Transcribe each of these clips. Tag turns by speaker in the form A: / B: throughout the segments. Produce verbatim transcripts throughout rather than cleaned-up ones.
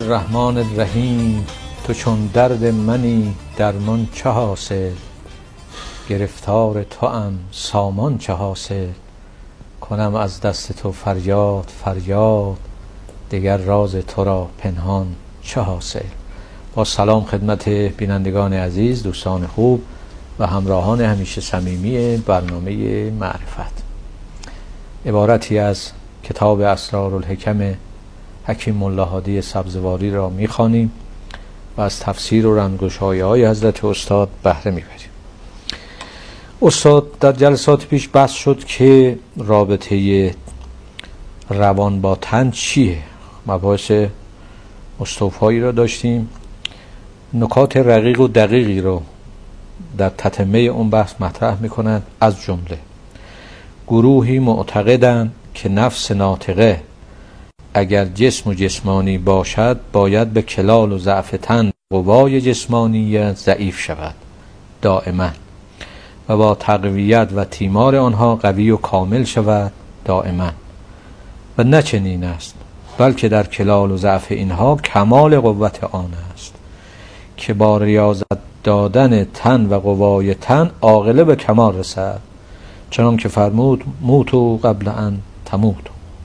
A: الرحمن الرحیم. تو چون درد منی درمان چه حاصل، گرفتار تو ام سامان چه حاصل، کنم از دست تو فریاد فریاد، دگر راز تو را پنهان چه حاصل. با سلام خدمت بینندگان عزیز، دوستان خوب و همراهان همیشه صمیمی برنامه معرفت. عبارتی از کتاب اسرارالحکم حکیم الله هادی سبزواری را می‌خوانیم و از تفسیر و رنگ‌گشایی‌های حضرت استاد بهره می‌بریم. استاد در جلسات پیش بحث شد که رابطه روان با تن چیه. مباحث استوفایی را داشتیم، نکات رقیق و دقیقی رو در تتمه اون بحث مطرح می‌کنند. از جمله گروهی معتقدند که نفس ناطقه اگر جسم و جسمانی باشد باید به کلال و ضعف تن قوای جسمانیت ضعیف شود دائما و با تقویت و تیمار آنها قوی و کامل شود دائما، و نه چنین است، بلکه در کلال و ضعف اینها کمال قوت آن است که با ریاضت دادن تن و قوای تن عاقله به کمال رسد، چنان که فرمود موتو قبل ان تموتو.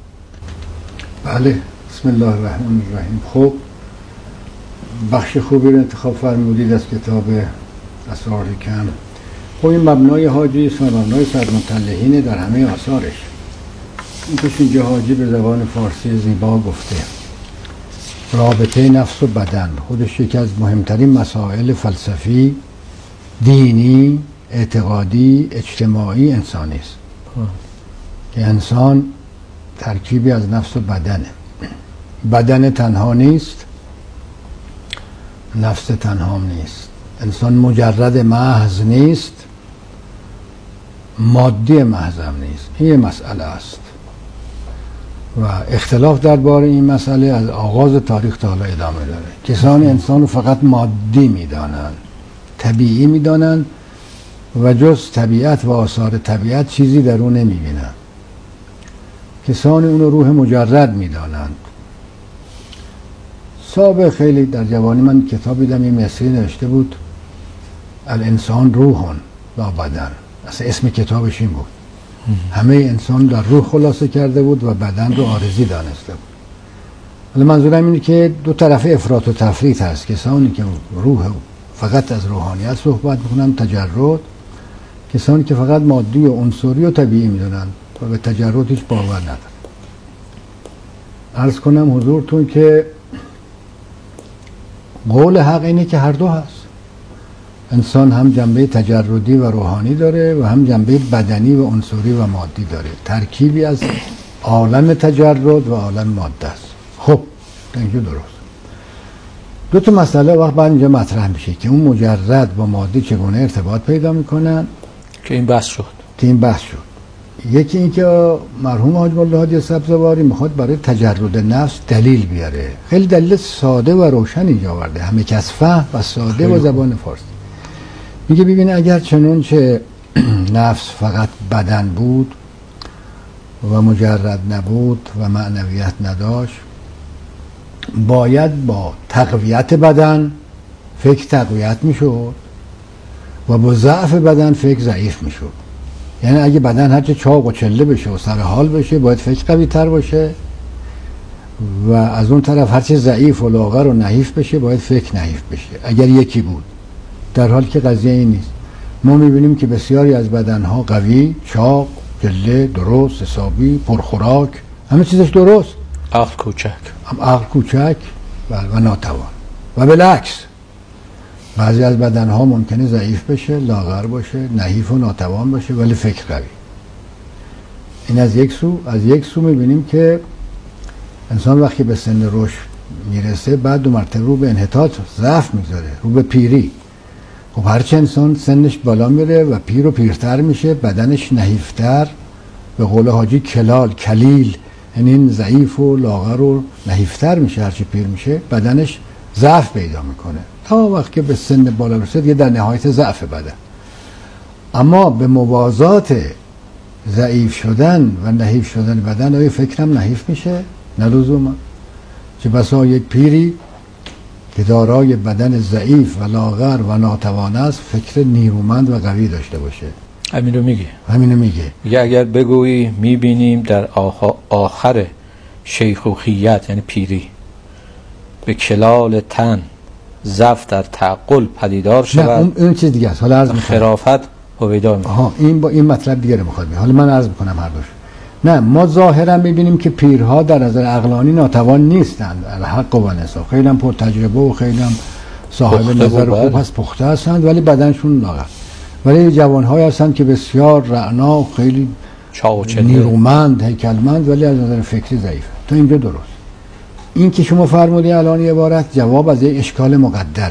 B: بله، بسم الله الرحمن الرحیم. خب بخش خوبی رو انتخاب فرمودید از کتاب اسرارالحکم. خب این مبنای حاجی است و مبنای سرمطلعینه در همه آثارش. این توش اینجا حاجی به زبان فارسی زیبا گفته رابطه نفس و بدن خودش یکی از مهمترین مسائل فلسفی، دینی، اعتقادی، اجتماعی انسانی است که انسان ترکیبی از نفس و بدنه. بدن تنها نیست، نفس تنها نیست. انسان مجرد محض نیست، مادی محض هم نیست. این مسئله است و اختلاف درباره این مسئله از آغاز تاریخ تا حالا ادامه داره. کسانی انسان رو فقط مادی میدانند، طبیعی میدانند و جز طبیعت و آثار طبیعت چیزی در اون نمیبینند. کسانی اون رو روح مجرد میدانند. سابق خیلی در جوانی من کتابی دم این مصری نوشته بود الانسان روحون لا بدن، اصلا اسم کتابش این بود. همه انسان در روح خلاصه کرده بود و بدن رو عارضی دانسته بود. ولی منظورم اینه که دو طرف افراط و تفریط هست. کسانی که روح فقط از روحانیت صحبت میکنن، تجرد، کسانی که فقط مادی و عنصری و طبیعی میدونن و به تجرد هیچ باور ندارن. عرض کنم حضورتون که قول حق اینه که هر دو هست. انسان هم جنبه تجردی و روحانی داره و هم جنبه بدنی و عنصری و مادی داره، ترکیبی از عالم تجرد و عالم ماده است. خب اینجا درست. دو تا مسئله وقت بعد اینجا مطرح میشه که اون مجرد با مادی چگونه ارتباط پیدا میکنن
A: که این بحث شد
B: که این بحث شد یکی این که مرحوم حاج الله هادی سبزواری میخواد برای تجرد نفس دلیل بیاره. خیلی دلیل ساده و روشن اینجا آورده، همه کس فهم و ساده و زبان فارسی. میگه ببین اگر چنون که نفس فقط بدن بود و مجرد نبود و معنویت نداشت، باید با تقویت بدن فکر تقویت میشد و با ضعف بدن فکر ضعیف میشد. یعنی اگه بدن هرچه چاق و چله بشه و سر حال بشه باید فکر قوی تر باشه و از اون طرف هرچه ضعیف و لاغر و نحیف بشه باید فکر نحیف بشه اگر یکی بود. در حالی که قضیه این نیست. ما میبینیم که بسیاری از بدنها قوی، چاق، چله، درست، حسابی، پرخوراک، همه چیزش درست،
A: عقل کوچک
B: عقل کوچک و ناتوان. و بالعکس بعضی از بدنها ممکنه ضعیف بشه، لاغر باشه، نحیف و ناتوان باشه ولی فکر قوی. این از یک سو. از یک سو میبینیم که انسان وقتی به سن رشد میرسه بعد دو مرتبه رو به انحطاط، ضعف میذاره، رو به پیری. خب هرچه انسان سنش بالا میره و پیر و پیرتر میشه بدنش نحیفتر، به قول حاجی کلال، کلیل، یعنی این ضعیف و لاغر و نحیفتر میشه. هرچی پیر میشه بدنش ضعف پیدا میکنه تا وقتی که به سن بالا رسید یه در نهایت ضعف بدن. اما به موازات ضعیف شدن و نحیف شدن بدن آیا فکرم نحیف میشه؟ نه لزوما. چه بسا یک پیری که دارای بدن ضعیف و لاغر و ناتوان است فکر نیرومند و قوی داشته باشه.
A: همین رو میگه
B: همینو میگه.
A: میگه اگر بگویی میبینیم در آخر شیخوخیت یعنی پیری به کلال تن ضعف در تعقل پدیدار شود،
B: نه اون اون چیز دیگه است. حالا عرض می‌کنم
A: خرافت هویدا می‌کنه.
B: آها این با این مطلب دیگه رو میخواد. حالا من عرض میکنم هر دوش. نه ما ظاهرا میبینیم که پیرها در نظر عقلانی ناتوان نیستند، الحق و نصاب، خیلی هم پر تجربه و خیلی هم صاحب نظر خوب هست، پخته هستند، ولی بدنشون لاغر. ولی جوان‌هایی هستند که بسیار رعنا و خیلی نیرومند، هیکلمند، ولی از نظر فکری ضعیف. تو اینجا درست. این که شما فرمودی الان عبارت جواب از یک اشکال مقدره.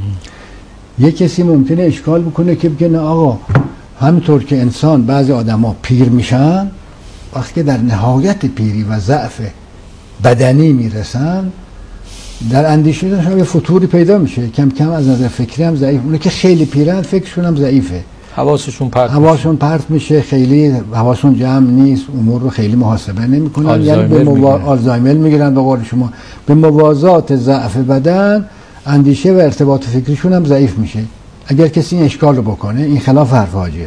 B: یک کسی ممکنه اشکال بکنه که بگه نه آقا همینطور که انسان بعضی آدما پیر میشن، وقتی که در نهایت پیری و ضعف بدنی میرسن در اندیشه‌شون یه فتوری پیدا میشه، کم کم از نظر فکری هم ضعیف. اونه که خیلی پیرن فکرشون هم ضعیفه،
A: حواسشون پرت
B: حواسشون پرت میشه، خیلی حواسشون جمع نیست، امور رو خیلی محاسبه نمیکنن، یعنی به موا... آلزایمر میگیرن به قول شما. به موازات ضعف بدن اندیشه و ارتباط فکریشون هم ضعیف میشه. اگر کسی این اشکال رو بکنه، این خلاف حرف حاجیه.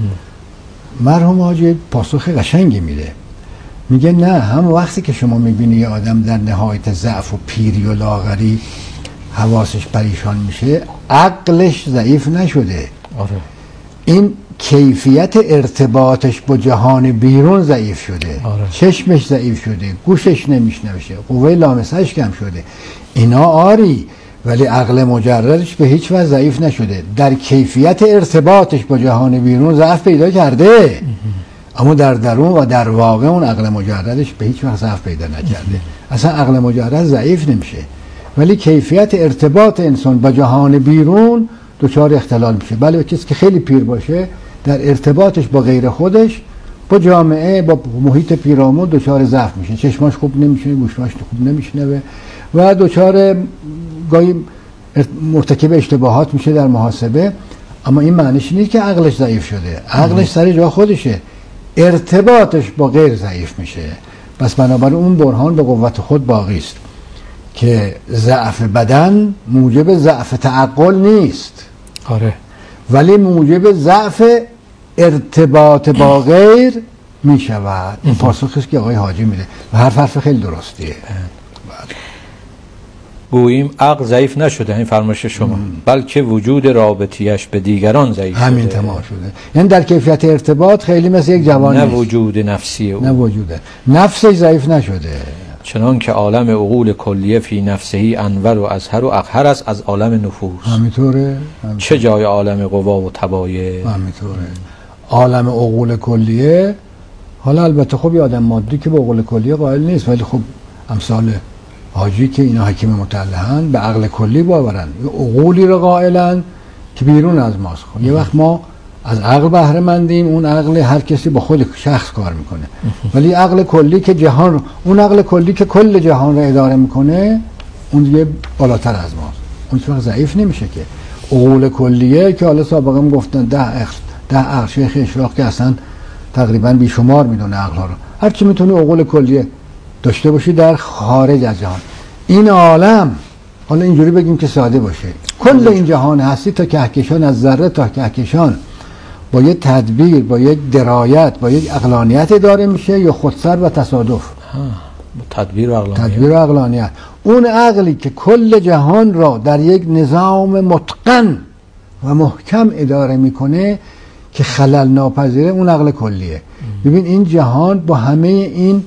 B: مرحوم حاجی پاسخ قشنگی میده، میگه نه، هم وقتی که شما میبینی یه آدم در نهایت ضعف و پیری و لاغری حواسش پریشان میشه، عقلش ضعیف نشده.
A: آره.
B: این کیفیت ارتباطش با جهان بیرون ضعیف شده.
A: آره.
B: چشمش ضعیف شده، گوشش نمیشنوه، قوه لامسهش کم شده. اینا آری، ولی عقل مجردش به هیچ وجه ضعیف نشده. در کیفیت ارتباطش با جهان بیرون ضعف پیدا کرده، اما در درون و در واقع اون عقل مجردش به هیچ وجه ضعف پیدا نکرده. اصلا عقل مجرد ضعیف نمیشه، ولی کیفیت ارتباط انسان با جهان بیرون دچار اختلال میشه. بله کسی که خیلی پیر باشه در ارتباطش با غیر خودش، با جامعه، با محیط پیرامون دچار ضعف میشه. چشماش خوب نمیشه، گوشاش خوب نمیشنوه و دچار گاهی مرتکب اشتباهات میشه در محاسبه. اما این معنیش نیست که عقلش ضعیف شده، عقلش سر جا خودشه، ارتباطش با غیر ضعیف میشه. پس بنابراین اون برهان به قوت خود باقی است که ضعف بدن موجب ضعف تعقل نیست.
A: آره.
B: ولی موجب ضعف ارتباط با غیر میشود. این پاسخی است که آقای حاجی میده و هر حرف خیلی درستیه.
A: گوییم عقل ضعیف نشده، این فرمایش شما، بلکه وجود رابطیش به دیگران ضعیف شده.
B: همین تمام شده. یعنی در کیفیت ارتباط خیلی مثل یک جوان
A: نه
B: نیست.
A: وجود نفسی او،
B: نه وجوده، نفسش ضعیف نشده.
A: چنان که عالم عقول کلیه فی نفسهی انور و ازهر و اقهر است از عالم نفوس.
B: همینطوره.
A: چه جای عالم قوا و تبایع.
B: همینطوره. عالم عقول کلیه، حالا البته خب یه آدم مادی که به عقول کلیه قائل نیست، ولی خب امثال حاجی که اینا حکیم مطلعن به عقل کلی باورن، یه عقولی رو قائلن که بیرون از ماست. خب یه وقت ما از عقل بهره مندیم، اون عقل هر کسی با خود شخص کار میکنه، ولی عقل کلی که جهان، اون عقل کلی که کل جهان رو اداره میکنه، اون دیگه بالاتر از ماست، اون وقت ضعیف نمیشه. که عقول کلیه که حالا سابقا هم گفتن ده عقل، ده عقل، شیخ اشراق که اصلا تقریبا بیشمار میدونه عقل ها رو، هر چی میتونه عقول کلیه داشته باشی در خارج از جهان. این عالم، حالا اینجوری بگیم که ساده باشه، کل این جهان هستی تا کهکشان، از ذره تا کهکشان، با یک تدبیر، با یک درایت، با یک عقلانیت اداره میشه یا خودسر و تصادف؟
A: تدبیر و عقلانیت.
B: تدبیر و عقلانیت. اون عقلی که کل جهان را در یک نظام متقن و محکم اداره میکنه که خلل ناپذیره، اون عقل کلیه. ببین این جهان با همه این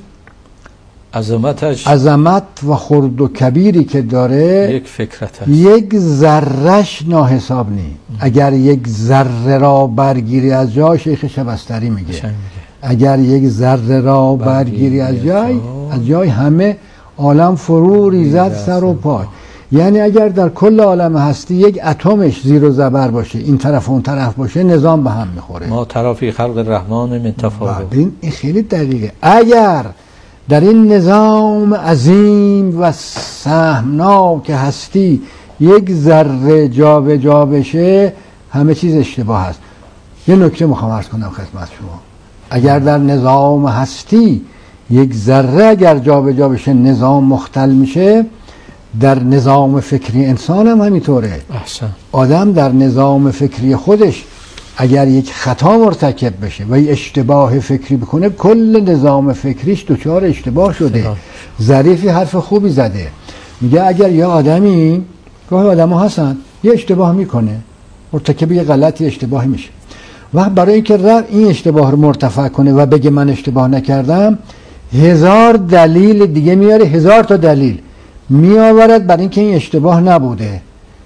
A: عظمتش،
B: عظمت و خرد و کبیری که داره،
A: یک فکرت هست،
B: یک ذرهش ناحساب نی. اگر یک ذره را برگیری از جای، شیخ شبستری میگه, میگه اگر یک ذره را برگیری از جای، از جای همه عالم فرو ریزد سر و پای. یعنی اگر در کل عالم هستی یک اتمش زیر و زبر باشه، این طرف اون طرف باشه، نظام به هم میخوره.
A: ما طرفی خلق الرحمن من تفاوت.
B: این خیلی دقیقه. اگر در این نظام عظیم و سهمناک هستی یک ذره جا به جا بشه، همه چیز اشتباه است. یه نکته میخوام عرض کنم خدمت شما. اگر در نظام هستی یک ذره اگر جا به جا بشه، نظام مختل میشه. در نظام فکری انسان هم همینطوره.
A: احسن.
B: آدم در نظام فکری خودش اگر یک خطا مرتکب بشه و یک اشتباه فکری بکنه، کل نظام فکریش دچار اشتباه شده. ظریفی حرف خوبی زده، میگه اگر یه آدمی، گاهی آدم ها هستن یه اشتباه میکنه، مرتکب یه غلطی اشتباهی میشه، و برای اینکه رفت این اشتباه رو مرتفع کنه و بگه من اشتباه نکردم، هزار دلیل دیگه میاره، هزار تا دلیل میآورد برای اینکه این اشتباه نبوده.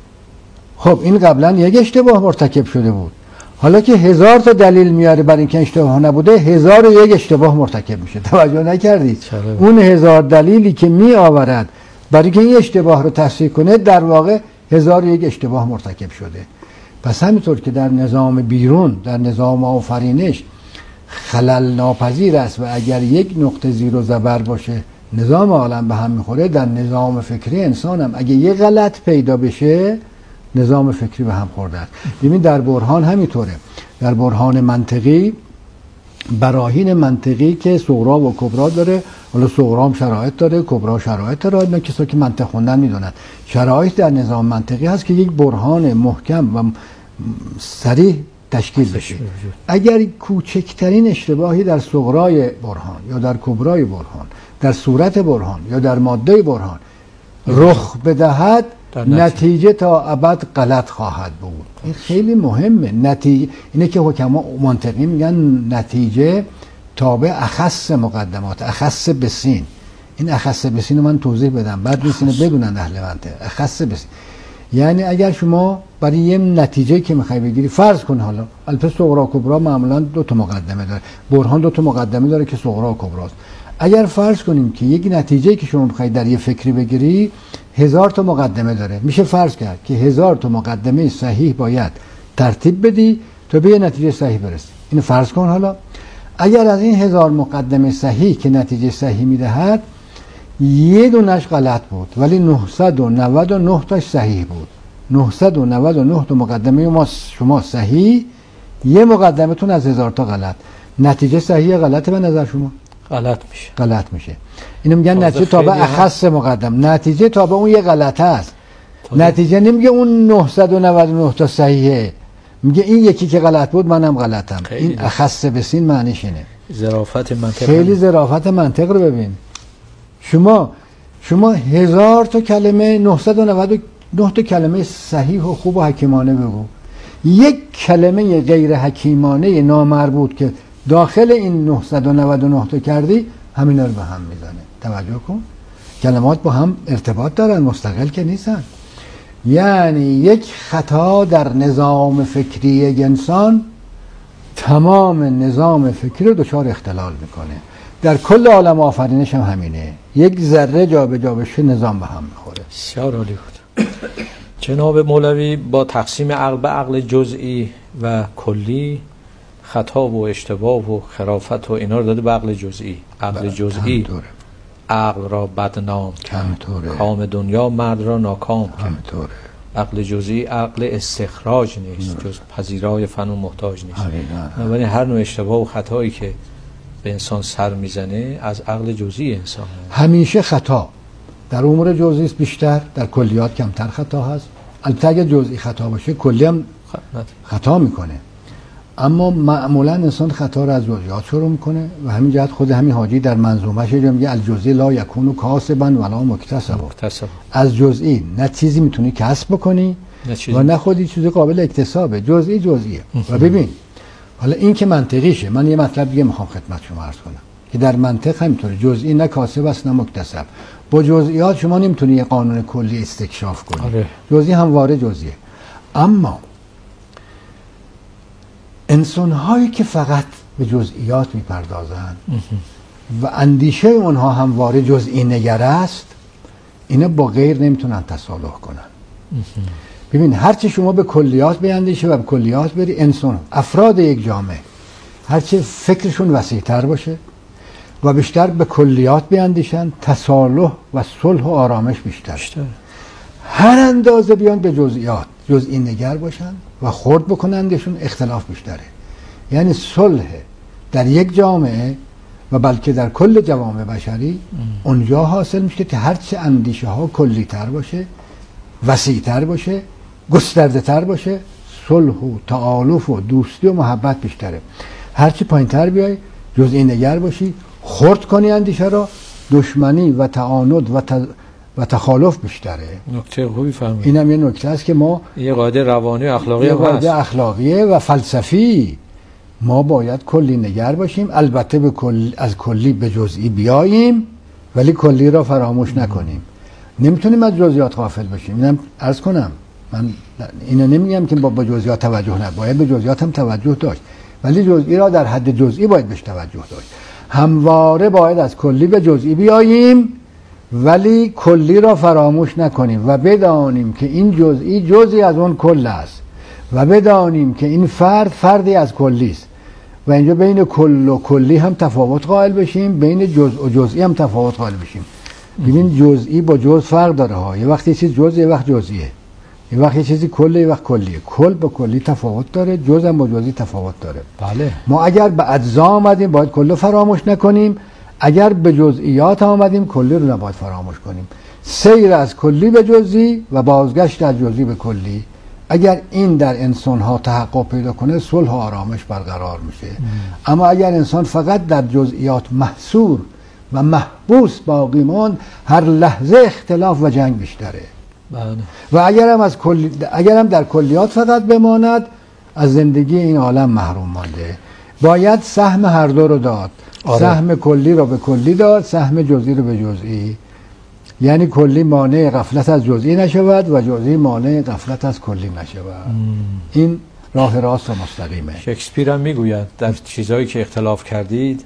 B: خب این قبلا یک اشتباه مرتکب شده بود، حالا که هزار تا دلیل میاره برای اینکه اشتباه نبوده، هزار و یک اشتباه مرتکب میشه. توجه نکردید؟ اون هزار دلیلی که می آورد برای اینکه این اشتباه رو تصحیح کنه، در واقع هزار و یک اشتباه مرتکب شده. پس همینطور که در نظام بیرون، در نظام آفرینش خلل ناپذیر است و اگر یک نقطه زیر و زبر باشه نظام عالم به هم میخوره، در نظام فکری انسان هم اگه یه غلط پیدا بشه نظام فکری به هم خورده است. ببین در برهان همینطوره، در برهان منطقی براهین منطقی که صغرا و کبرا داره، حالا صغرا هم شرایط داره، کبرا شرایط داره، اینا کسایی که منطق خوندن میدونن. شرایط در نظام منطقی هست که یک برهان محکم و صریح تشکیل بشه. اگر کوچکترین اشتباهی در صغرای برهان یا در کبرای برهان، در صورت برهان یا در ماده برهان رخ بدهد، نتیجه تا ابد غلط خواهد بود. این خیلی مهمه. نتیجه اینه که حکما منطقی میگن نتیجه تابع اخص مقدمات، اخص بسین. این اخص بسین رو من توضیح بدم، بعد نیست اینو بدونن اهل منطق. اخص بسین یعنی اگر شما برای یه نتیجه که میخوای بگیری، فرض کن حالا البته صغرا و کبرا معمولا دو تا مقدمه داره، برهان دو تا مقدمه داره که صغرا و کبراست. اگر فرض کنیم که یک نتیجه که شما میخوای در یه فکری بگیری هزار تا مقدمه داره، میشه فرض کرد که هزار تا مقدمه صحیح باید ترتیب بدی تا به یه نتیجه صحیح برسی. اینو فرض کن. حالا اگر از این هزار مقدمه صحیح که نتیجه صحیح میدهد یه دونش غلط بود ولی نهصد و نود و نه تاش صحیح بود، نهصد و نود و نه تا مقدمه ما شما صحیح، یه مقدمتون از هزار تا غلط، نتیجه صحیح غلطه به نظر شما؟
A: غلط میشه.
B: غلط میشه. اینو میگن نتیجه تابع اخص مقدم، نتیجه تابع اون یه غلطه است. نتیجه نمیگه اون نهصد و نود و نه تا صحیحه، میگه این یکی که غلط بود منم غلطم. این اخص بسین معنیش اینه.
A: ظرافت منطق.
B: خیلی ظرافت منطق رو ببین. شما شما هزار تا کلمه، نهصد و نود و نه تا کلمه صحیح و خوب و حکیمانه بگو، یک کلمه غیر حکیمانه نامربوط که داخل این نهصد و نود و نه تا کردی، همینا رو به هم میزنه. توجه کن، کلمات با هم ارتباط دارن، مستقل که نیستن. یعنی یک خطا در نظام فکری انسان تمام نظام فکری رو دچار اختلال میکنه. در کل عالم آفرینش هم همینه، یک ذره جا به جا بشه نظام به هم میخوره.
A: بسیار عالی بود. جناب مولوی با تقسیم عقل به عقل جزئی و کلی، خطا و اشتباه و خرافت و اینا رو داده به عقل جزئی. عقل جزئی عقل را بدنام کرد، کام دنیا مرد را ناکام کرد. عقل جزئی عقل استخراج نیست، جز پذیرای فن و محتاج نیست. ولی هر نوع اشتباه و خطایی که به انسان سر میزنه از عقل جزئی انسان هست.
B: همیشه خطا در امور جزئی است بیشتر، در کلیات کمتر خطا هست. البته اگه جزئی خطا باشه کلی هم خطا میکنه، اما معمولا انسان خطا را از جزئیات شروع میکنه و همین جهت خود همین حاجی در منظومه‌اش میگه الجزئی لا یکون کاسبا ولا مکتسبا. از جزئی نه چیزی میتونی کسب بکنی و نه خودی چیزی قابل اکتسابه. جزئی جزئیه. و ببین حالا این که منطقیشه، من یه مطلب دیگه میخوام خدمت شما عرض کنم که در منطق همینطوره، جزئی نه کاسب است نه مکتسب. با جزئیات شما نمیتونی یه قانون کلی استکشاف کنی. آره. جزئی همواره جزئیه. اما انسان هایی که فقط به جزئیات میپردازند و اندیشه اونها همواره جزئی نگر است، اینا با غیر نمیتونن تصالح کنن. ببین هرچی شما به کلیات بیاندیشی و به کلیات بری، انسان افراد یک جامعه هرچی فکرشون وسیع‌تر باشه و بیشتر به کلیات بیاندیشن، تصالح و صلح و آرامش بیشتر. بیشتر. هر اندازه بیان به جزئیات جزئی نگر باشن و خرد بکنندشون، اختلاف بیشتره. یعنی صلح در یک جامعه و بلکه در کل جوامع بشری اونجا حاصل میشه که هرچه اندیشه ها کلی تر باشه، وسیع تر باشه، گسترده تر باشه، صلح و تعالف و دوستی و محبت بیشتره. هرچی پایین تر بیای جزئی نگر باشی، خرد کنی اندیشه را، دشمنی و تعاند و ت... و تخالف بیشتره.
A: نکته خوبی فرمودید.
B: اینم یه نکته است که ما
A: یه قاعده روانی و اخلاقی
B: یه
A: هم هست.
B: قاعده اخلاقیه و فلسفی. ما باید کلی نگر باشیم، البته به کل... از کلی به جزئی بیاییم ولی کلی را فراموش نکنیم. نمیتونیم از جزئیات غافل بشیم. اینم عرض کنم، من اینو نمیگم که با جزئیات توجه نباید، به جزئیات هم توجه داشت، ولی جزئی را در حد جزئی باید بهش توجه داشت. همواره باید از کلی به جزئی بیاییم ولی کلی را فراموش نکنیم و بدانیم که این جزئی جزئی از اون کل است و بدانیم که این فرد فردی از کلی است و اینجا بین کل و کلی هم تفاوت قائل بشیم، بین جزء و جزئی هم تفاوت قائل بشیم. ببین جزئی با جزء فرق داره ها. یه وقت یه چیز جزء، یه وقت جزئیه. یه وقت یه چیزی کله، یه وقت کلیه. کل با کلی تفاوت داره، جزء هم با جزئی تفاوت داره.
A: بله.
B: ما اگر به اجزا آمدیم باید کل فراموش نکنیم، اگر به جزئیات آمدیم کلی رو نباید فراموش کنیم. سیر از کلی به جزئی و بازگشت از جزئی به کلی، اگر این در انسان ها تحقق پیدا کنه صلح و آرامش برقرار میشه. ام. اما اگر انسان فقط در جزئیات محصور و محبوس باقی ماند، هر لحظه اختلاف و جنگ بیشتره.
A: بله.
B: و اگر هم از کلی... اگر هم در کلیات فقط بماند، از زندگی این عالم محروم مانده. باید سهم هر دو رو داد. آره. سهم کلی رو به کلی داد، سهم جزئی رو به جزئی. یعنی کلی مانع غفلت از جزئی نشود و جزئی مانع غفلت از کلی نشود. ام. این راه راست و مستقیمه.
A: شکسپیر هم میگوید در چیزایی که اختلاف کردید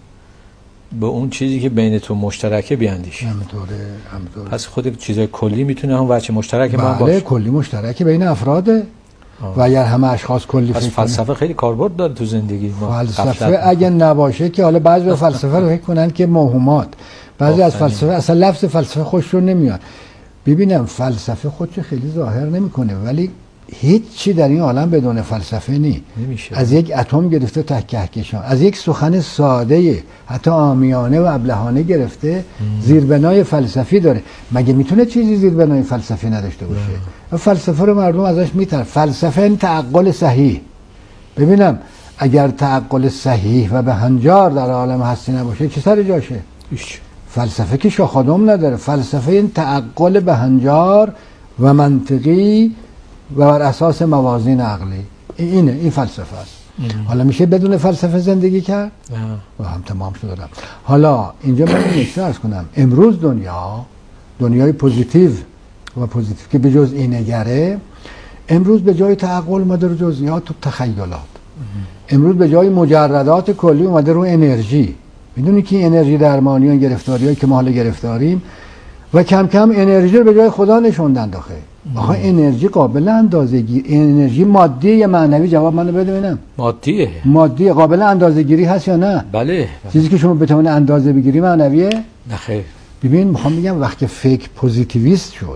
A: به اون چیزی که بینتون مشترکه بیاندیشید.
B: همینطوره، همینطوره.
A: پس خود چیزای کلی میتونه هم وجه مشترک ما باشه.
B: بله، کلی مشترک بین افراده. آه. و اگر همه اشخاص کلی
A: پس
B: فکر
A: فلسفه کنه. خیلی کاربرد داره تو زندگی ما.
B: فلسفه اگه نباشه که حالا بعضی از فلسفه رو فکر کنن که موهومات. بعضی از فلسفه اصلا لفظ فلسفه خوششون نمیاد. ببینم فلسفه خودش خیلی ظاهر نمیکنه ولی هیچ چی در این عالم بدون فلسفه نی. نمیشه. از یک اتم گرفته تا کهکشان، از یک سخن ساده حتی عامیانه و ابلهانه گرفته زیربنای فلسفی داره. مگه میتونه چیزی زیربنای فلسفی نداشته باشه؟ نه. فلسفه رو مردم ازش میترسن. فلسفه این تعقل صحیح. ببینم اگر تعقل صحیح و به هنجار در عالم هستی نباشه چه سر جاشه؟ ایش. فلسفه که شاخادم نداره. فلسفه این تعقل به هنجار و منطقی و بر اساس موازین عقلی، اینه، این فلسفه است. ام. حالا میشه بدون فلسفه زندگی کرد؟ نه. و هم تمام شد. حالا اینجا من نکته عرض کنم. امروز دنیا دنیای پوزیتیو و پوزیتیو که به جز این نگره، امروز به جای تعقل اومده رو جزئیات و تخیلات. ام. امروز به جای مجردات کلی اومده رو انرژی. میدونی که انرژی درمانی و گرفتاریایی که ما حالا گرفتاریم و کم کم انرژی رو به جای خدا نشوندن داخل. آخه انرژی قابل اندازه‌گیری، انرژی مادی یا معنوی؟ جواب منو بده ببینم.
A: مادیه.
B: مادی قابل اندازه‌گیری هست یا نه؟
A: بله.
B: چیزی که شما بتونید اندازه بگیری معنویه؟
A: نه خیر.
B: ببین میخوام بگم وقتی فکر پوزیتیویست شد،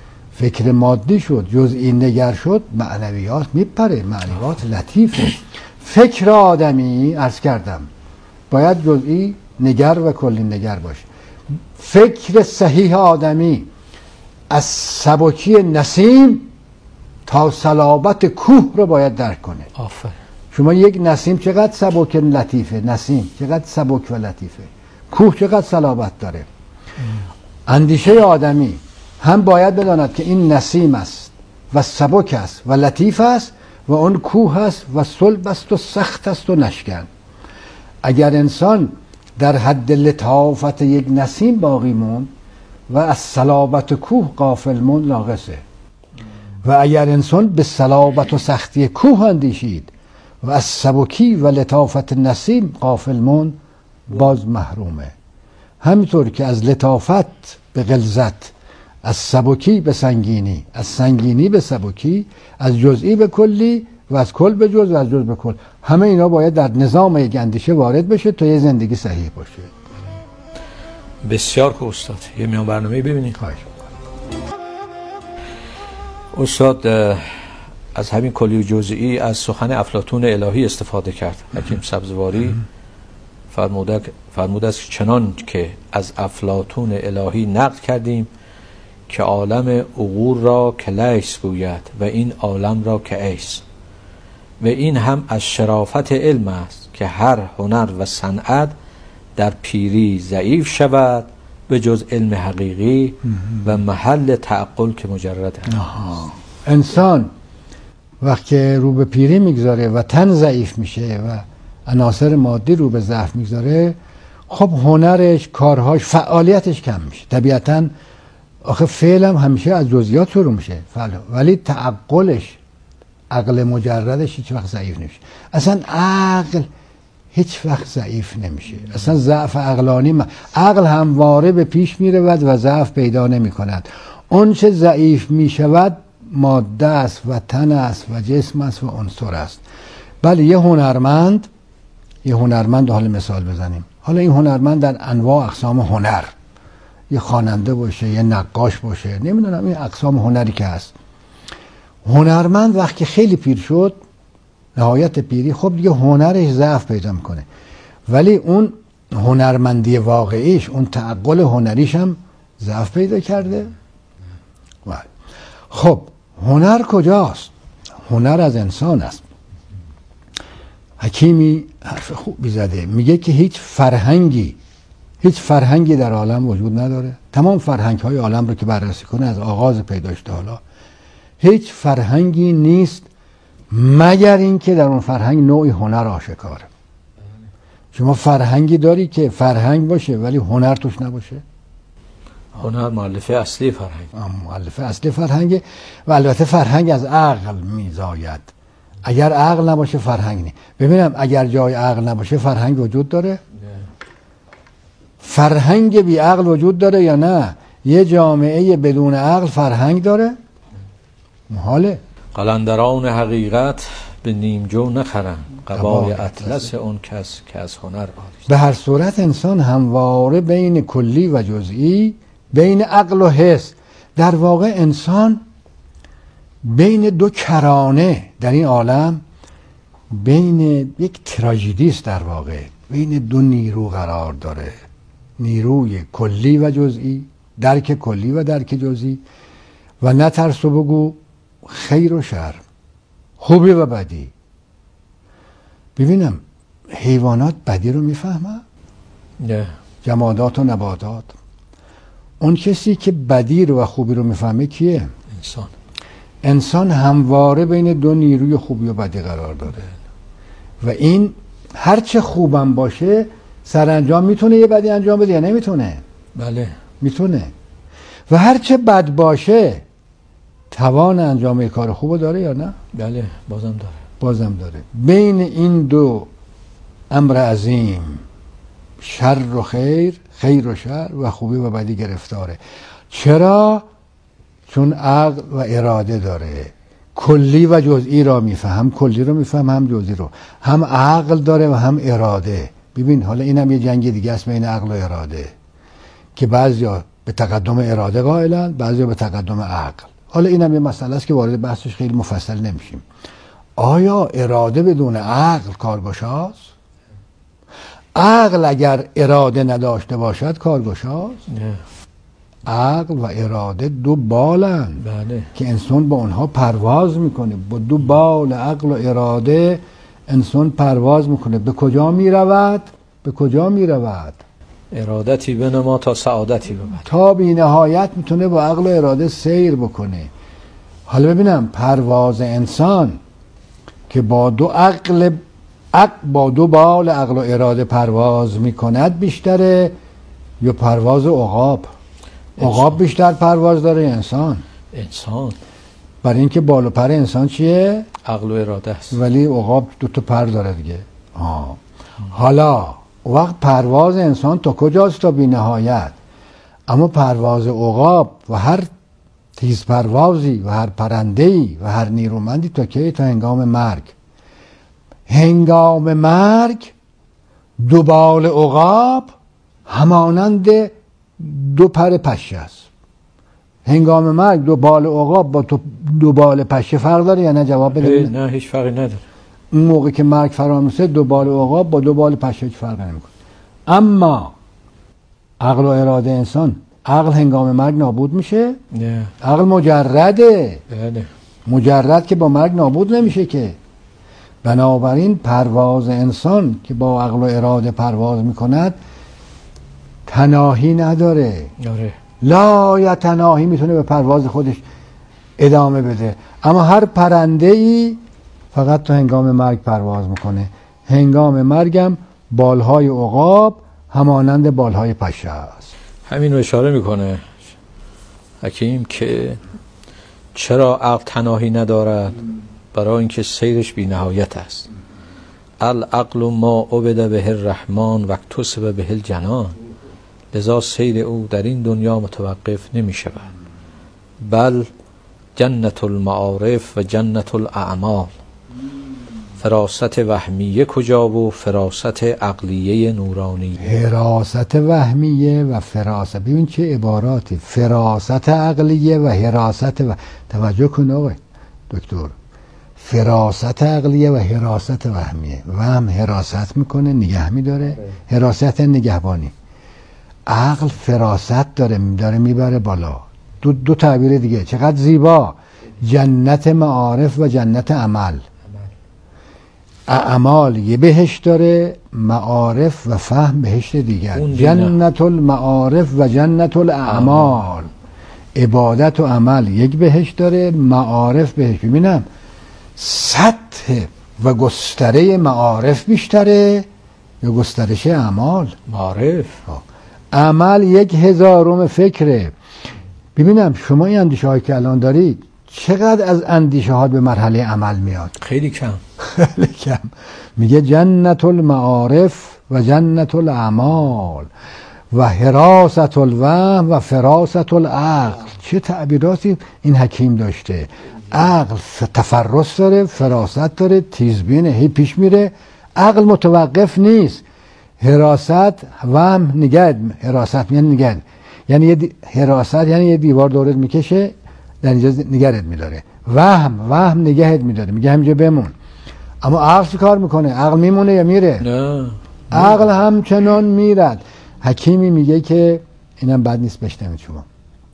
B: فکر مادی شد، جزئی نگر شد، معنویات میپره، معنویات لطیفه. فکر آدمی عرض کردم باید جزئی نگر و کلی نگر باشه. فکر صحیح آدمی از سبکی نسیم تا صلابت کوه رو باید درک کنه.
A: آفرین.
B: شما یک نسیم چقدر سبک لطیفه، نسیم چقدر سبک و لطیفه، کوه چقدر صلابت داره. ام. اندیشه آدمی هم باید بداند که این نسیم است و سبک است و لطیف است و اون کوه است و صلب است و سخت است و نشکن. اگر انسان در حد لطافت یک نسیم باقی موند و از صلابت کوه غافل موند، ناقصه. و اگر انسان به صلابت و سختی کوه اندیشید و از سبکی و لطافت نسیم غافل موند، باز محرومه. همینطور که از لطافت به غلظت، از سبکی به سنگینی، از سنگینی به سبکی، از جزئی به کلی و از کل به جز و از جز به کل، همه اینا باید در نظام یک اندیشه وارد بشه تا یه زندگی صحیح باشه.
A: بسیار خوب استاد. یه میان برنامه ببینید.
B: خواهش
A: استاد از همین کلی و جزئی از سخن افلاطون الهی استفاده کرد. حکیم سبزواری فرمود فرمود است چنان که از افلاطون الهی نقل کردیم که عالم عقول را که لیس گوید و این عالم را که ایس، و این هم از شرافت علم است که هر هنر و صنعت در پیری ضعیف شود به جز علم حقیقی و محل تعقل که مجرد است.
B: انسان وقتی رو به پیری میگذاره و تن ضعیف میشه و عناصر مادی رو به ضعف میگذاره، خب هنرش، کارهاش، فعالیتش کم میشه. طبیعتاً آخه فعلم همیشه از جزئیات شروع میشه، ولی تعقلش، عقل مجردش هیچ وقت ضعیف نمیشه. اصلا عقل هیچ وقت ضعیف نمیشه. اصلا ضعف عقلانی ما. عقل همواره به پیش میرود و ضعف پیدا نمی کند. اون چه ضعیف میشود ماده است و تن است و جسم است و عنصر است. بله یه هنرمند، یه هنرمند حالا مثال بزنیم، حالا این هنرمند در انواع اقسام هنر، یه خواننده باشه، یه نقاش باشه، نمیدونم این اقسام هنری که هست، هنرمند وقتی خیلی پیر شد، نهایت پیری، خب دیگه هنرش ضعف پیدا میکنه، ولی اون هنرمندی واقعیش، اون تعقل هنریش هم ضعف پیدا کرده. خب هنر کجاست؟ هنر از انسان است. حکیمی حرف خوبی زده، میگه که هیچ فرهنگی هیچ فرهنگی در عالم وجود نداره. تمام فرهنگ های عالم رو که بررسی کنه از آغاز پیدایش تا حالا، هیچ فرهنگی نیست مگر اینکه در اون فرهنگ نوعی هنر آشکاره. شما فرهنگی داری که فرهنگ باشه ولی هنر توش نباشه؟
A: هنر مؤلفه اصلی فرهنگ،
B: مؤلفه اصلی فرهنگ، و البته فرهنگ از عقل میزاید. اگر عقل نباشه فرهنگ نه. ببینم اگر جای عقل نباشه فرهنگ وجود داره؟ نه. فرهنگ بی عقل وجود داره یا نه؟ یه جامعه بدون عقل فرهنگ داره؟ محاله.
A: قلندران حقیقت به نیمجو نخرن قبای اطلس اون کس که از هنر آریست.
B: به هر صورت انسان همواره بین کلی و جزئی، بین عقل و حس، در واقع انسان بین دو کرانه در این عالم، بین یک تراژدی است در واقع، بین دو نیرو قرار داره، نیروی کلی و جزئی، درک کلی و درک جزئی. و نترس و بگو خیر و شر، خوبی و بدی. ببینم حیوانات بدی رو میفهمن؟
A: نه.
B: جمادات و نباتات. اون کسی که بدی رو و خوبی رو میفهمه کیه؟
A: انسان.
B: انسان همواره بین دو نیروی خوبی و بدی قرار داره و این هرچه خوبم باشه سرانجام میتونه یه بدی انجام بده یا نمیتونه؟
A: بله
B: میتونه. و هرچه بد باشه توان انجام یک کار خوب داره یا نه؟
A: بله بازم داره.
B: بازم داره. بین این دو امر عظیم، شر و خیر، خیر و شر و خوبی و بدی گرفتاره. چرا؟ چون عقل و اراده داره، کلی و جزئی را میفهم، هم کلی رو میفهم هم جزئی رو، هم عقل داره و هم اراده. ببین حالا اینم یه جنگ دیگه است بین عقل و اراده که بعضیا به تقدم اراده قائلن، بعضیا به تقدم عقل. حالا اینم یه مسئله است که وارد بحثش خیلی مفصل نمیشیم. آیا اراده بدون عقل کارگشاست؟ عقل اگر اراده نداشته باشد کارگشاست؟
A: نه.
B: عقل و اراده دو بالن.
A: بله.
B: که انسان با اونها پرواز میکنه. با دو بال عقل و اراده انسان پرواز میکنه. به کجا میرود؟ به کجا میرود؟
A: ارادتی بنما تا سعادتی ببرد.
B: تا بی نهایت میتونه با عقل و اراده سیر بکنه. حالا ببینم پرواز انسان که با دو عقل عقل با دو بال عقل و اراده پرواز میکند بیشتره یا پرواز عقاب؟ عقاب بیشتر پرواز داره انسان؟
A: انسان.
B: برای اینکه بال و پر انسان چیه؟
A: عقل و اراده است.
B: ولی عقاب دو تا پر داره دیگه. آه. حالا وقت پرواز انسان تا کجاست؟ تا بی نهایت. اما پرواز عقاب و هر تیز پروازی و هر پرنده‌ای و هر نیرومندی تا کی؟ تا هنگام مرگ. هنگام مرگ دو بال عقاب همانند دو پر پشه است. هنگام مرگ دو بال عقاب با دو بال پشه فرق داره یا نه؟ جواب بده.
A: نه هیچ فرقی نداره.
B: اون موقع که مرگ فرا میرسه دو بال عقاب با دو بال پشه هیچ فرقی نمیکنه. اما عقل و اراده انسان، عقل هنگام مرگ نابود میشه؟
A: نه.
B: عقل مجرده.
A: بله.
B: مجرد که با مرگ نابود نمیشه که. بنابراین پرواز انسان که با عقل و اراده پرواز میکند تناهی نداره.
A: آره.
B: لا یتناهی، میتونه به پرواز خودش ادامه بده. اما هر پرنده ای فقط تو هنگام مرگ پرواز میکنه. هنگام مرگم بالهای عقاب همانند بالهای پشه است.
A: همین رو اشاره میکنه حکیم که چرا عقل تناهی ندارد؟ برای اینکه سیرش بی نهایت است. العقل ما عبد به الرحمن و اکتسب به الجنان، لذا سیر او در این دنیا متوقف نمی شود، بل جنت المعارف و جنت الاعمال. فراست وهمیه کجا و فراست عقلیه نورانی؟
B: حراست وهمیه و فراست، ببین چه عباراتی، فراست عقلیه و حراست و... توجه کن آقای دکتر، فراست عقلیه و حراست وهمیه. وهم حراست میکنه، نگه میداره، حراست نگهبانی. عقل فراست داره داره میبره بالا. دو, دو تعبیر دیگه چقدر زیبا، جنت معارف و جنت عمل. اعمال یه بهشت داره، معارف و فهم بهشت دیگر. جنت المعارف و جنت الاعمال. عبادت و عمل یک بهشت داره، معارف بهشت. ببینم سطح و گستره معارف بیشتره یا گسترش اعمال؟
A: معارف.
B: عمل یک هزارم فکره. ببینم شما این اندیشه هایی که الان دارید چقدر از اندیشه ها به مرحله عمل میاد؟
A: خیلی کم.
B: خیلی کم. میگه جنت المعارف و جنت الاعمال و حراست الوهم و فراست العقل. چه تعبیراتی این حکیم داشته. عقل تفرس داره، فراست داره، تیزبینه، هی پیش میره. عقل متوقف نیست. حراست وهم نگه، حراست یعنی نگه، یعنی یه دی... حراست یعنی یه دیوار دورت میکشه در اینجا نگهت میداره. وهم وهم نگهت میداره، میگه همینجا بمون. اما عقل چی کار میکنه؟ عقل میمونه یا میره؟
A: نه.
B: عقل همچنان میرد. حکیمی میگه که اینم بد نیست بشنوید شما.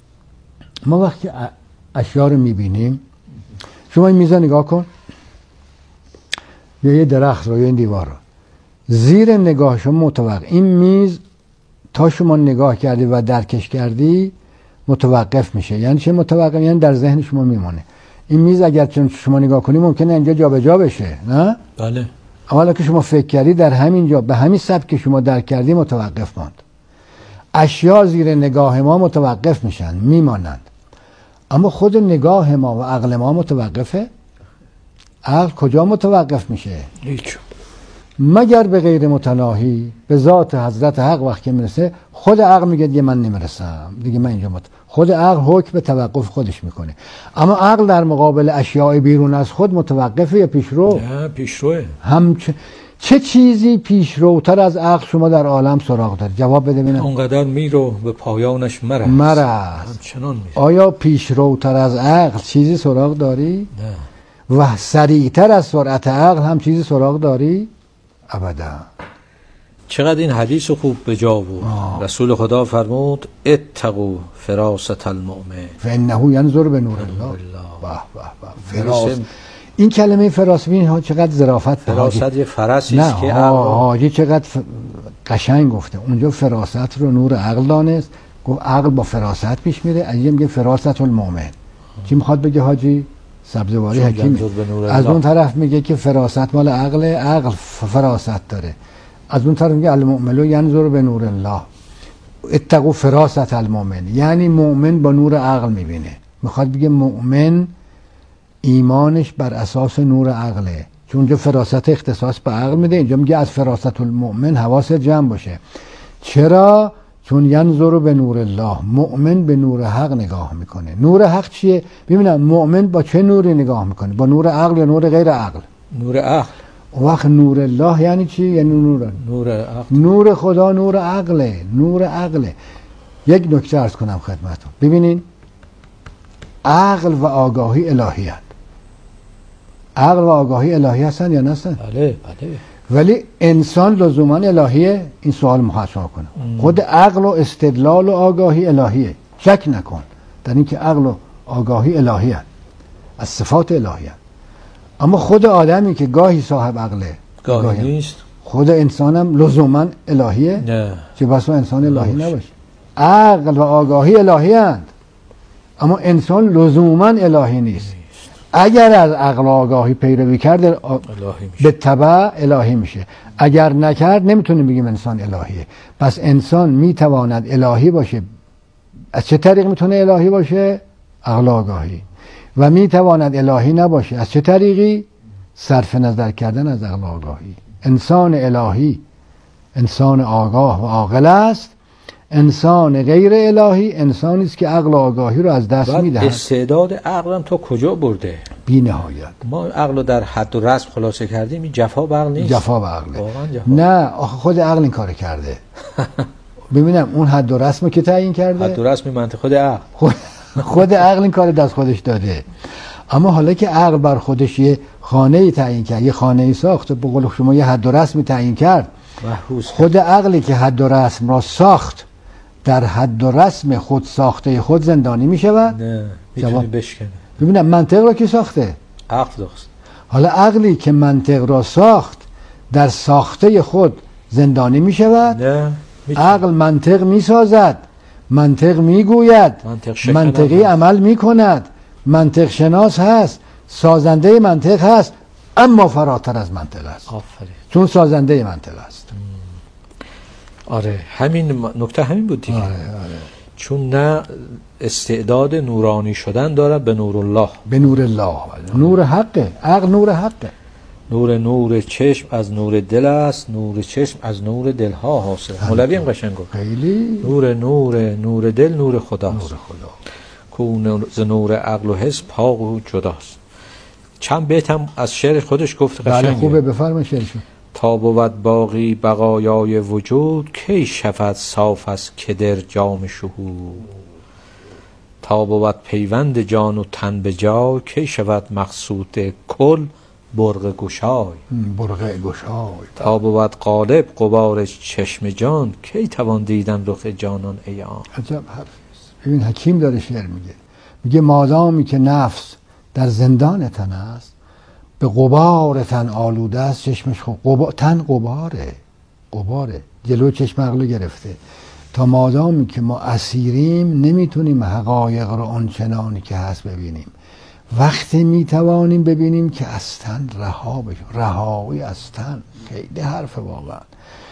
B: ما وقتی اشیا رو میبینیم، شما این میزا نگاه کن یا یه درخت رو یا این دیوار رو، زیر نگاه شما متوقف. این میز تا شما نگاه کردی و درکش کردی متوقف میشه. یعنی چه متوقف؟ یعنی در ذهن شما میمونه. این میز اگر چون شما نگاه کنی ممکنه اینجا جابجا بشه، نه؟
A: بله.
B: اولا که شما فکر کردی در همین جا به همین سبک که شما درک کردی متوقف ماند. اشیا زیر نگاه ما متوقف میشن، میمانند. اما خود نگاه ما و عقل ما متوقفه؟ عقل کجا متوقف میشه؟
A: هیچ.
B: مگر به غیر متناهی به ذات حضرت حق وقت که میرسه خود عقل میگه دیگه من نمیرسم، دیگه من اینجا مت... خود عقل حکم به توقف خودش میکنه. اما عقل در مقابل اشیاء بیرون از خود متوقفه یا پیشرو؟
A: نه، پیشروه.
B: هم چه, چه چیزی پیشروتر از عقل شما در عالم سراغ داره؟ جواب بده ببینم.
A: اونقدر میرو به پایانش مرس.
B: مرس.
A: همچنان میره.
B: آیا پیشروتر از عقل چیزی سراغ داری؟
A: نه.
B: و سریعتر از سرعت عقل هم چیزی سراغ داری؟ ابدا.
A: چقدر این حدیث خوب به جا بود. آه. رسول خدا فرمود اتقوا فراست المؤمن
B: فانه ینظر به نور الله. به به به. این کلمه فراست ببین ها چقدر ظرافت.
A: فراست یه فرسی است که
B: حاجی چقدر قشنگ گفته. اونجا فراست رو نور عقل دانست، گفت عقل با فراست پیش میره. اینجا میگه فراست المؤمن. چی میخواد بگه حاجی؟ سبزواری حکیم. از اون طرف میگه که فراست مال عقل، عقل فراست داره. از اون طرف میگه المؤمن ینظر به نور الله. اتقوا فراست المؤمن، یعنی مؤمن با نور عقل میبینه. میخواد بگه مؤمن ایمانش بر اساس نور عقله، چون اونجا فراست اختصاص به عقل میده. اینجا میگه از فراست المؤمن حواس جمع باشه. چرا؟ چون ینظر به نور الله، مؤمن به نور حق نگاه میکنه. نور حق چیه؟ ببینم مؤمن با چه نوری نگاه میکنه؟ با نور عقل یا نور غیر عقل؟
A: نور عقل.
B: اون وقت نور الله یعنی چی؟ یعنی نور
A: نور عقل.
B: نور خدا نور عقله، نور عقله. یک نکته عرض کنم خدمتتون. ببینین عقل و آگاهی الهی هست. عقل و آگاهی الهی هستن یا نه هستن؟
A: بله بله.
B: ولی انسان لزوما الهیه؟ این سوال محاسبه کنه. خود عقل و استدلال و آگاهی الهیه، شک نکن در اینکه عقل و آگاهی الهی هست، از صفات الهی هست. اما خود آدمی که گاهی صاحب عقله
A: گاهی,
B: گاهی
A: نیست،
B: خود انسانم لزوما الهیه؟
A: نه،
B: چه بسا انسان الهی نباشه. عقل و آگاهی الهی هست، اما انسان لزوما الهی نیست. اگر از عقل و آگاهی پیروی کرد به تبع الهی میشه، اگر نکرد نمیتونیم بگیم انسان الهیه. پس انسان میتواند الهی باشه. از چه طریق میتونه الهی باشه؟ عقل و آگاهی. و میتواند الهی نباشه. از چه طریقی؟ صرف نظر کردن از عقل و آگاهی. انسان الهی انسان آگاه و عاقل است. انسان غیر الهی انسانی است که عقل و آگاهی رو از دست میدهد.
A: استعداد عقلم تا کجا برده؟
B: بی نهایت.
A: ما عقل رو در حد و رسم خلاصه کردیم، این جفا به عقل نیست.
B: جفا به عقله. نه، آخه خود عقل این کار کرده. ببینم اون حد و رسم که تعیین کرده،
A: حد و رسم منطق خود عقل.
B: خود, خود عقل این کار دست خودش داده. اما حالا که عقل بر خودش یه خانه‌ای تعیین کرد، یه خانه‌ای ساخت، به قول شما یه حد و رسمی تعیین کرد، خود عقلی که حد و رسم را ساخت در حد و رسم خود ساخته خود زندانی می شود؟
A: نه، میتونی بشکنه.
B: ببینم منطق را کی ساخته؟
A: عقل ساخت.
B: حالا عقلی که منطق را ساخت در ساخته خود زندانی می شود؟
A: نه،
B: عقل منطق می سازد، منطق می گوید، منطق منطقی عمل می کند، منطق شناس هست، سازنده منطق هست، اما فراتر از منطق است.
A: آفرین.
B: چون سازنده منطق است.
A: آره، همین نکته همین بود دیگه.
B: آره، آره.
A: چون نه استعداد نورانی شدن دارد به نور الله،
B: به نور الله، نور حقه. عقل نور حقه.
A: نور نور چشم از نور دل است، نور چشم از نور دلها حاصل. مولوی هم قشنگ گفت
B: خیلی.
A: نور نور نور دل نور خداست،
B: نور خدا
A: کو ز نور عقل و حس پاک و جداست. چند بیت هم از شعر خودش گفت قشنگه.
B: بله خوبه، بفرمایید شعرشو.
A: تا بود باقی بقایای وجود، کی شود صاف از کدر جام شهود. تا بود پیوند جان و تن به جای، کی شود مقصود کل برق گشای.
B: برق گشای.
A: تا بود غالب غبار چشم جان، کی توان دیدن رخ جانان عیان.
B: عجب حرفیست. ببین حکیم داره شعر میگه، میگه مادامی که نفس در زندان تن است، به غبار تن آلوده است چشمش. خب غبار تن غباره، غباره جلو چشم عقل گرفته. تا مادامی که ما اسیریم نمیتونیم حقایق رو آنچنانی که هست ببینیم. وقتی میتوانیم ببینیم که از تن رها بشیم. رهایی از تن خیلی حرف واقعا.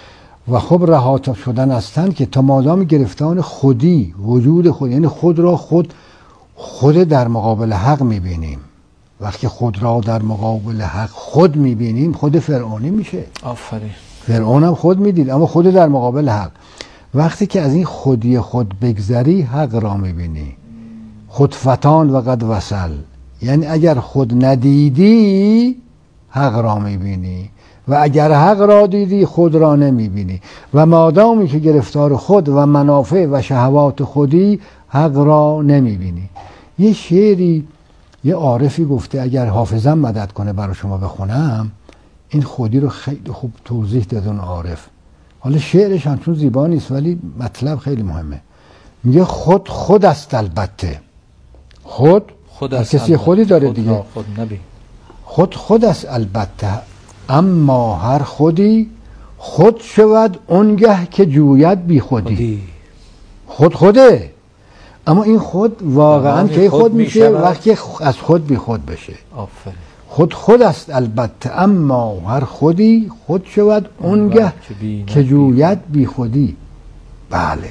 B: و خب رها شدن از تن که تا مادامی گرفتان خودی، وجود خود، یعنی خود را خود خود در مقابل حق میبینیم. وقتی خود را در مقابل حق خود میبینیم خود فرعونی میشه.
A: آفرین.
B: فرعون هم خود میدید اما خود در مقابل حق. وقتی که از این خودی خود بگذری حق را میبینی. خود فتان و قد وصل، یعنی اگر خود ندیدی حق را میبینی و اگر حق را دیدی خود را نمیبینی. و مادامی که گرفتار خود و منافع و شهوات خودی حق را نمیبینی. یه شعری یه عارفی گفته، اگر حافظم مدد کنه برای شما بخونم، این خودی رو خیلی خوب توضیح داد اون عارف. حالا شعرش هم چون زیبا نیست ولی مطلب خیلی مهمه. میگه خود خود است البته. خود
A: خود است
B: کسی
A: البته.
B: خودی داره
A: خود
B: دیگه.
A: خود نبی.
B: خود خود است البته، اما هر خودی خود شود اونگه که جوید بی خودی.
A: خودی.
B: خود خوده، اما این خود واقعا که خود, خود میشه وقتی از خود بی خود بشه.
A: آفرین.
B: خود خود است البته، اما هر خودی خود شود اونگه که جوید بی خودی. بله،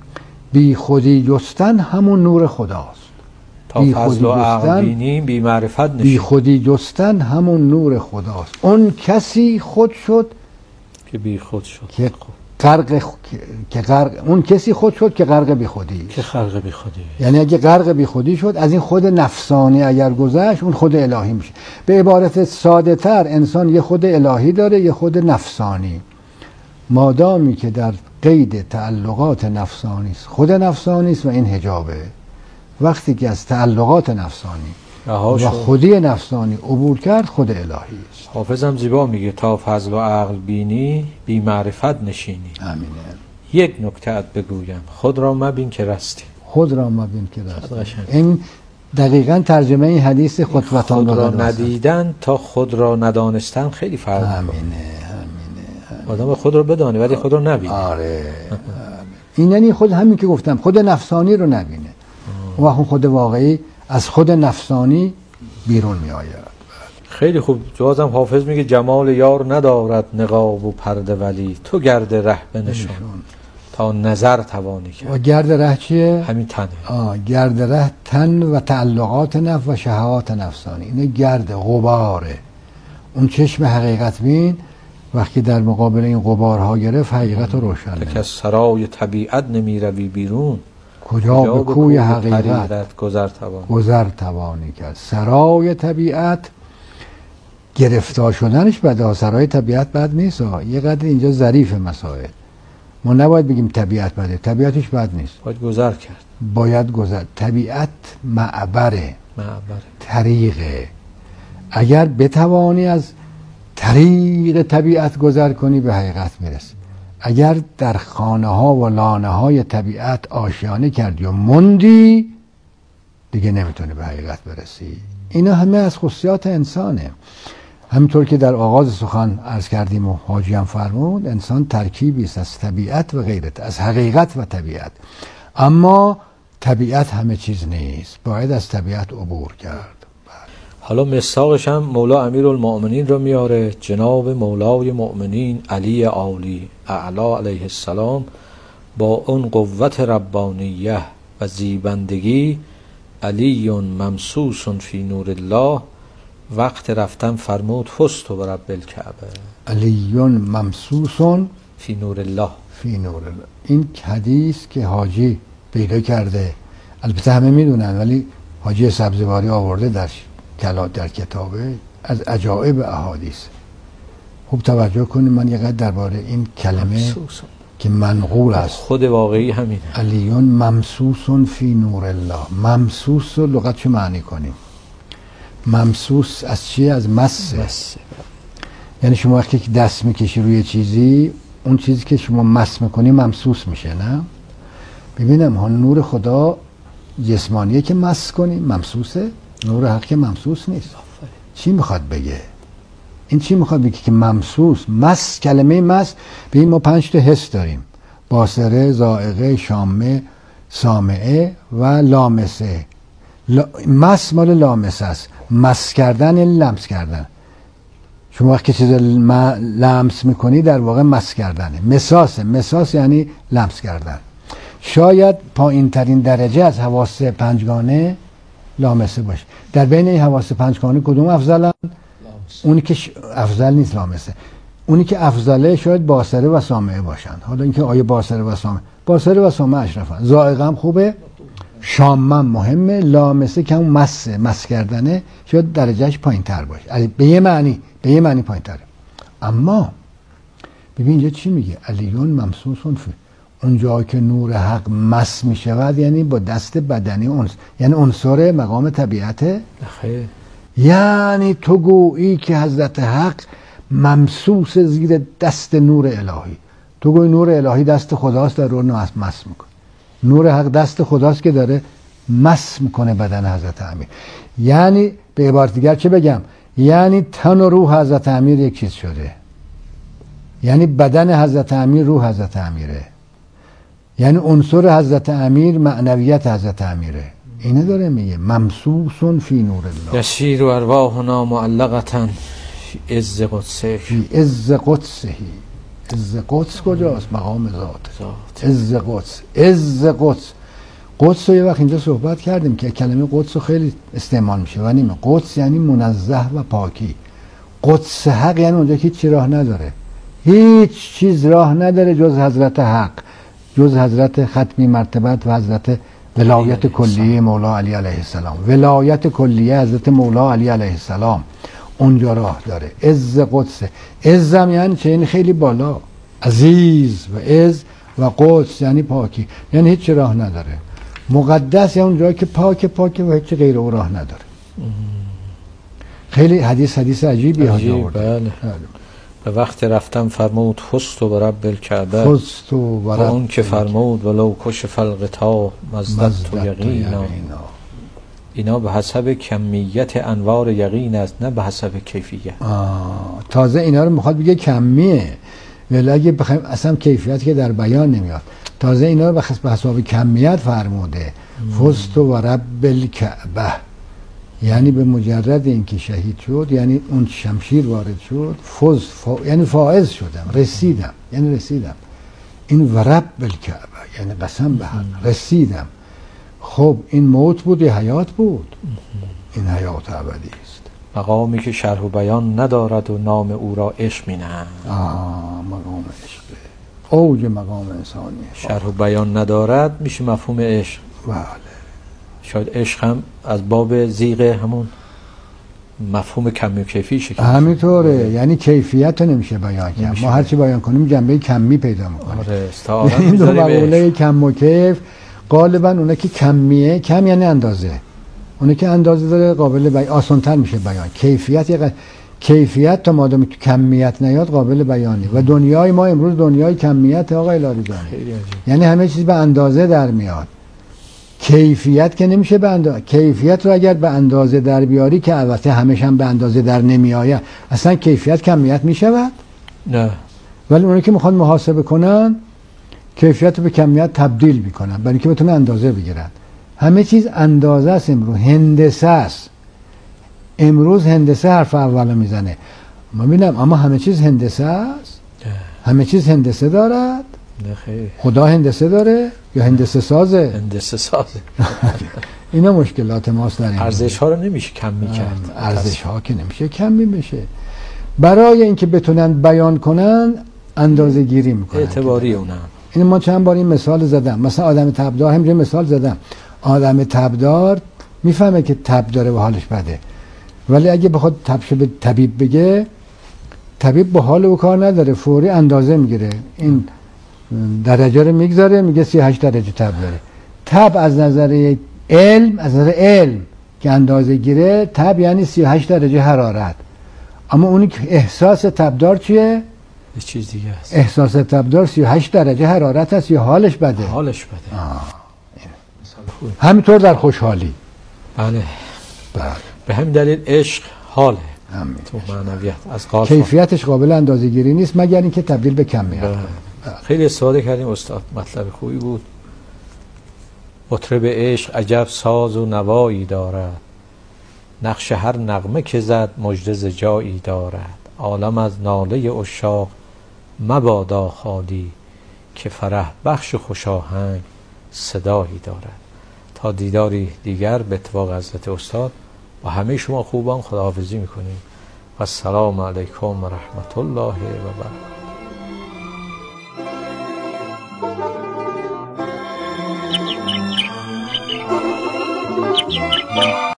B: بی خودی جستن همون نور خداست.
A: تا فضل و عقل بینیم بی معرفت نشیم.
B: بی خودی جستن همون نور خداست. اون کسی خود شد
A: که بی خود شد.
B: که غرق که غرق اون کسی خود شد که غرق بی خودی.
A: که غرق بی خودی.
B: یعنی اگه غرق بی خودی شد، از این خود نفسانی اگر گذشت، اون خود الهی میشه. به عبارت ساده تر، انسان یه خود الهی داره، یه خود نفسانی. مادامی که در قید تعلقات نفسانی است، خود نفسانی است و این حجابه. وقتی که از تعلقات نفسانی
A: و
B: خودی نفسانی عبور کرد خود الهی است.
A: حافظم زیبا میگه تا فضل و عقل بینی بی معرفت نشینی.
B: امینه.
A: یک نکته ات بگویم، خود را مبین که رستی.
B: خود را مبین که رستی. این دقیقاً ترجمه این حدیث خطبتان
A: خود را ندیدن تا خود را ندانستن خیلی فرق داره.
B: امینه امینه.
A: آدم خود را بدانه ولی خود را نبینه.
B: آره. این یعنی خود همین که گفتم خود نفسانی رو نبینه. و اون خود واقعی از خود نفسانی بیرون می آید.
A: خیلی خوب. جوازم حافظ میگه جمال یار ندارد نقاب و پرده ولی تو گرد ره بنشون تا نظر توانی کرد.
B: و گرد ره چیه؟
A: همین تنه.
B: آه گرد ره تن و تعلقات نفس و شهوات نفسانی. اینه گرد غباره. اون چشم حقیقت بین وقتی در مقابل این غبارها گرفت حقیقت رو روشن نمید.
A: که از سرای طبیعت نمی روی بیرون
B: کجا به کوی حقیقت
A: گذر توانی
B: گذر توانی کرد. سرای طبیعت گرفتار شدنش بده. سرای طبیعت بد نیست. یه قدر اینجا ظریف مسائل. ما نباید بگیم طبیعت بده. طبیعتش بد نیست.
A: باید گذر کرد.
B: باید گذر. طبیعت معبره.
A: معبره.
B: طریقه. اگر بتوانی از طریق طبیعت گذر کنی به حقیقت میرسی. اگر در خانه ها و لانه های طبیعت آشیانه کردی و موندی دیگه نمیتونی به حقیقت برسی. اینا همه از خصوصیات انسانه. همینطور که در آغاز سخن عرض کردیم و حاجی هم فرمود انسان ترکیبی است از طبیعت و غیرت، از حقیقت و طبیعت. اما طبیعت همه چیز نیست. باید از طبیعت عبور کرد.
A: حالا مصداقش هم مولا امیرالمؤمنین رو میاره. جناب مولای مؤمنین علی عالی اعلا علیه السلام با اون قوت ربانیه و زیبندگی علی ممسوس فی نور الله وقت رفتن فرمود فزت برب الکعبه.
B: علی ممسوس
A: فی نور الله.
B: فی نور الله. این حدیث که حاجی پیدا کرده البته همه میدونن ولی حاجی سبزواری آورده در کلا در کتابه از عجایب احادیث. خوب توجه کنید. من یه قدر درباره این کلمه ممسوس. که منقول است
A: خود واقعی همینه.
B: علیون ممسوس فی نور الله. ممسوس رو لغت چه معنی کنیم؟ ممسوس از چیه؟ از مسه. مسه. یعنی شما وقتی که دست میکشی روی چیزی اون چیزی که شما مس میکنی ممسوس میشه. نه ببینم ها نور خدا جسمانیه که مس کنی ممسوسه. نور حق که ممسوس نیست. چی میخواد بگه؟ این چی میخواد بگه که ممسوس؟ مس، کلمه مس به این ما پنج تا حس داریم: باصره، ذائقه، شامه، سامعه و لامسه. ل... مس مال لامسه است. مس کردن یعنی لمس کردن. شما وقتی چیز ل... لمس میکنی در واقع مس کردنه. مساسه. مساس یعنی لمس کردن. شاید پایین ترین درجه از حواس پنجگانه لامسه باشه. در بین این حواس پنجگانه کدوم افضلن؟ اونی که ش... افضل نیست لامسه. اونی که افضله شاید باصره و سامعه باشن. حالا اینکه آیه باصره و سامعه، باصره و سامعه اشرفن. ذائقه هم خوبه، شامم مهمه، لامسه که اون مس مس کردنه شاید درجهش پایین تر باشه. به یه معنی به یه معنی پایین تره. اما ببین اینجا چی میگه؟ علیون ممسوسون فی. اونجا که نور حق مس می شود یعنی با دست بدنی اونس، یعنی عنصر مقام طبیعته.
A: خیر.
B: یعنی تو گویی که حضرت حق ممسوس زیر دست نور الهی. تو گویی نور الهی دست خداست در رو مس میکنه. نور حق دست خداست که داره مس میکنه بدن حضرت امیر. یعنی به عبارت دیگر چه بگم؟ یعنی تن و روح حضرت امیر یک چیز شده. یعنی بدن حضرت امیر روح حضرت امیره. یعنی عنصر حضرت امیر معنویت حضرت امیره. اینه داره میگه ممسوسون فی نور الله.
A: یسیر و ارواحنا معلقتن فی عز قدسه.
B: فی عز قدسه. عز قدس کجاست؟ مقام ذات. عز قدس. عز قدس. قدس رو یه وقت اینجا صحبت کردیم که کلمه قدس رو خیلی استعمال میشه و نیمه. قدس یعنی منزه و پاکی. قدس حق یعنی اونجا که چی راه نداره. هیچ چیز راه نداره جز حضرت حق، جز حضرت ختمی مرتبت و حضرت ولایت کلیه مولا علی علیه السلام. ولایت کلیه حضرت مولا علی علیه السلام اونجا راه داره. عز قدسه. عزم یعنی چه؟ یعنی خیلی بالا، عزیز و عز و قدس یعنی پاکی، یعنی هیچ راه نداره. مقدس یعنی اونجا که پاک پاک و هیچ غیر او راه نداره. خیلی حدیث حدیث عجیبی
A: عجیب. بله. به وقت رفتم فرمود فست و رب الکعبه،
B: فست و رب
A: اون که فرمود ولو کشف الغطا مزدت یقینا. اینا به حسب کمیت انوار یقین است، نه به حسب کیفیت.
B: آه. تازه اینا رو میخواد بگه کمیه، ولی اگه بخوایم اصلا کیفیت که در بیان نمیاد، تازه اینا رو به حساب کمیت فرموده. فست و رب الکعبه، یعنی به مجرد اینکه شهید شد، یعنی اون شمشیر وارد شد، فوز فا... یعنی فائز شدم، رسیدم، یعنی رسیدم. این و رب الکعبه یعنی قسم به حق رسیدم. خب این موت بود یا حیات بود؟ این حیات ابدی است.
A: مقامی که شرح و بیان ندارد و نام او را عشق مینند.
B: آه مقام عشق، اوج مقام انسانی.
A: شرح و بیان ندارد میشه مفهوم عشق.
B: بله.
A: شاید عشق هم از باب زیغ همون مفهوم کمی و کیفی شکل.
B: همینطوره، یعنی کیفیت رو نمیشه بیان کرد. ما هرچی بیان کنیم جنبه کمی پیدا میکنیم.
A: آره استعاره
B: این دو
A: میذاریم.
B: مقوله کم و کیف غالبا اونه که کمیه، کم یعنی اندازه، اونه که اندازه داره قابل بیان، آسان‌تر میشه بیان. کیفیت یه کیفیت تا مادام تو کمیت نیاد قابل بیانی. و دنیای ما امروز دنیای کمیت آقای لاریجانی، یعنی همه چیز به اندازه در میاد. کیفیت که نمیشه به اندازه. کیفیت رو اگر به اندازه در بیاری، که البته همش هم به اندازه در نمیآید، اصلا کیفیت کمیت میشود؟
A: نه.
B: ولی اونایی که میخوان محاسبه کنن کیفیت رو به کمیت تبدیل میکنن برای اینکه بتونن اندازه بگیرن. همه چیز اندازه است امروز، هندسه است. امروز هندسه حرف اولو میزنه. ما ببینم اما همه چیز هندسه است؟ همه چیز هندسه دارد؟
A: نه خیر.
B: خدا هندسه داره یا هندسه سازه؟
A: هندسه سازه.
B: اینا مشکلات ماست در این.
A: ارزش ها رو نمیشه کمی کرد.
B: ارزش ها که نمیشه کمی بشه. برای اینکه بتونن بیان کنن اندازه گیری میکنن.
A: اعتباری اونم.
B: این ما چند بار این مثال زدم. مثلا آدم تبدار همینجوری مثال زدم. آدم تبدار میفهمه که تب داره و حالش بده، ولی اگه بخواد تبش به طبیب بگه، طبیب با حال و کار نداره، فوری اندازه میگیره، این درجه رو میگذاره، میگه سی و هشت درجه تب داره. تب از نظر علم، از نظر علم که اندازه گیره، تب یعنی سی و هشت درجه حرارت. اما اونی که احساس تبدار چیه؟
A: یه چیز دیگه است.
B: احساس تبدار سی و هشت درجه حرارت است یا حالش بده؟
A: حالش بده.
B: همینطور در خوشحالی.
A: بله.
B: بله.
A: به همین دلیل عشق حاله.
B: همین.
A: تو معنویت از قال
B: کیفیتش قابل اندازه گیری نیست مگر اینکه تبدیل به کمیت.
A: خیلی استفاده کردیم استاد، مطلب خوبی بود. مطرب عشق عجب ساز و نوایی دارد، نقش هر نغمه که زد مژده ز جایی دارد. عالم از ناله عشاق مبادا خالی، که فرح بخش خوش آهنگ صدایی دارد. تا دیداری دیگر به اتفاق حضرت استاد با همه شما خوبان خداحافظی میکنیم و السلام علیکم و رحمت الله و برکاته.